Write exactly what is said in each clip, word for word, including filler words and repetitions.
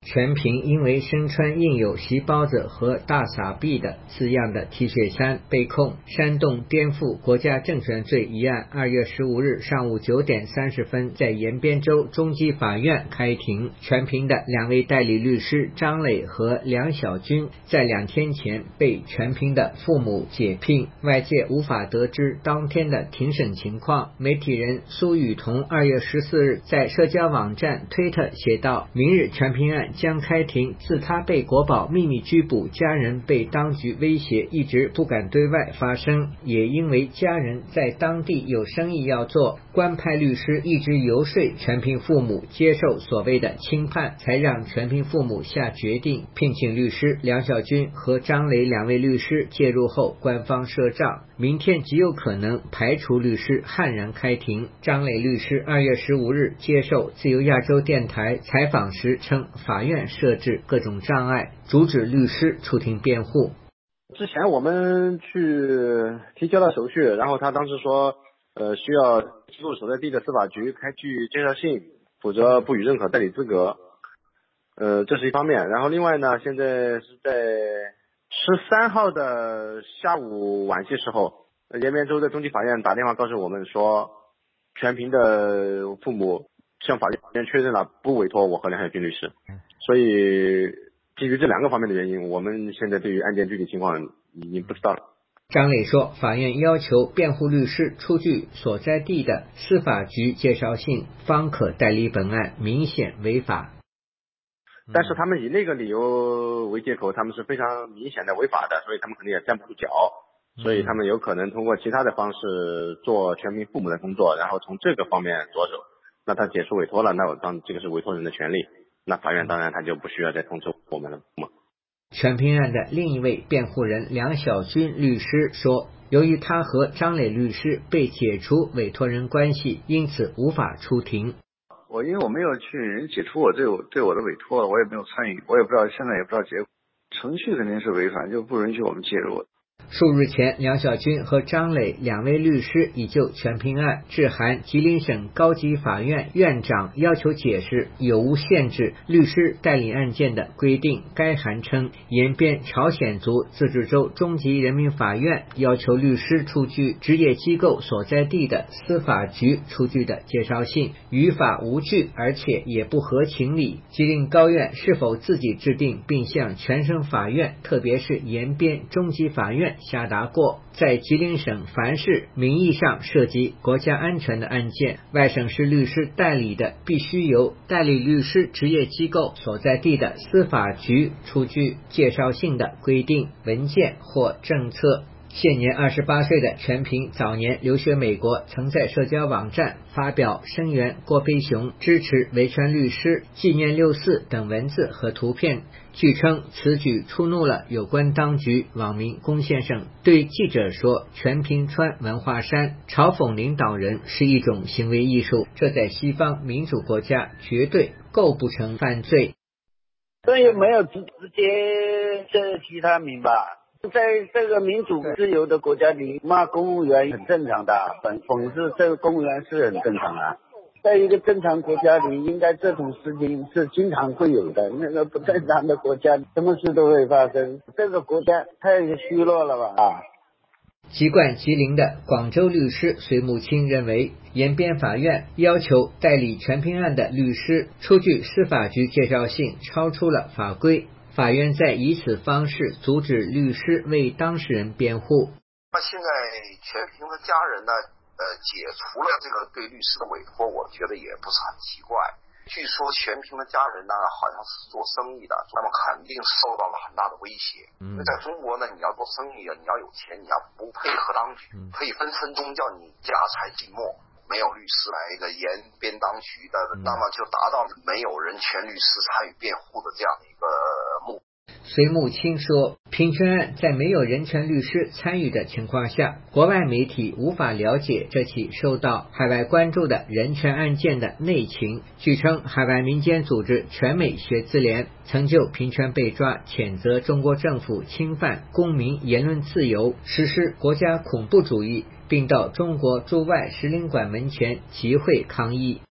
全屏因为身穿印有习包子和大撒币的字样的 T 恤衫被控煽动颠覆国家政权罪一案，二月十五日上午九点三十分在延边州中级法院开庭。全屏的两位代理律师张磊和梁小军在两天前被全屏的父母解聘，外界无法得知当天的庭审情况。媒体人苏雨桐二月十四日在社交网站推特写道：明日全屏案将开庭，自他被国保秘密拘捕，家人被当局威胁，一直不敢对外发声，也因为家人在当地有生意要做，官派律师一直游说全屏父母接受所谓的轻判，才让全屏父母下决定聘请律师梁小军和张磊两位律师介入后，官方赊账，明天极有可能排除律师悍然开庭。张磊律师二月十五日接受自由亚洲电台采访时称，法院设置各种障碍，阻止律师出庭辩护。 之前我们去提交了手续，然后他当时说呃，需要机构所在地的司法局开具介绍信，否则不予认可代理资格。呃，这是一方面。然后另外呢，现在是在十三号的下午晚些时候，延边州的中级法院打电话告诉我们说，全屏的父母向法院确认了不委托我和梁小军律师。所以基于这两个方面的原因，我们现在对于案件具体情况已经不知道了。 张磊说，法院要求辩护律师出具所在地的司法局介绍信，方可代理本案，明显违法。 但是他们以那个理由为借口，他们是非常明显的违法的，所以他们肯定也站不住脚，所以他们有可能通过其他的方式做全屏父母的工作，然后从这个方面着手。那他解除委托了，那我当这个是委托人的权利，那法院当然他就不需要再通知我们了嘛。 全屏案的另一位辩护人梁小军律师说，由于他和张磊律师被解除委托人关系，因此无法出庭。 我因为我没有去人解除我对我对我的委托，我也没有参与，我也不知道，现在也不知道结果。程序肯定是违反，就不允许我们介入。 数日前，梁小军和张磊两位律师已就全屏案致函吉林省高级法院院长，要求解释有无限制律师代理案件的规定。该函称，延边朝鲜族自治州中级人民法院要求律师出具职业机构所在地的司法局出具的介绍信，语法无据，而且也不合情理。吉林高院是否自己制定并向全省法院，特别是延边中级法院下达过，在吉林省凡是名义上涉及国家安全的案件，外省市律师代理的，必须由代理律师职业机构所在地的司法局出具介绍信的规定、文件或政策。现年二十八岁的全屏早年留学美国，曾在社交网站发表声援郭飞雄、支持维权律师、纪念六四等文字和图片。据称此举触怒了有关当局。网民龚先生对记者说，全屏穿文化衫嘲讽领导人是一种行为艺术，这在西方民主国家绝对构不成犯罪。 所以没有直直接这其他名吧。在这个民主自由的国家里，骂公务员很正常的，讽讽刺这个公务员是很正常的。在一个正常国家里，应该这种事情是经常会有的。那个不正常的国家，什么事都会发生。这个国家太虚弱了吧？啊！ 籍贯吉林的广州律师隋木清认为，延边法院要求代理全屏案的律师出具司法局介绍信，超出了法规。法院在以此方式阻止律师为当事人辩护。 那现在全屏的家人呢，呃，解除了这个对律师的委托，我觉得也不是很奇怪。据说全屏的家人呢，好像是做生意的，那么肯定受到了很大的威胁。嗯，在中国呢，你要做生意啊，你要有钱，你要不配合当局，嗯、可以分分钟叫你家财尽没。没有律师来的延边当局的，那么就达到没有人权律师参与辩护的这样的一个目的。 隋木清说，平权案在没有人权律师参与的情况下，国外媒体无法了解这起受到海外关注的人权案件的内情。据称，海外民间组织全美学自联曾就平权被抓谴责中国政府侵犯公民言论自由，实施国家恐怖主义，并到中国驻外使领馆门前集会抗议。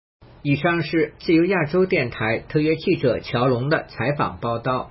以上是自由亚洲电台特约记者乔龙的采访报道。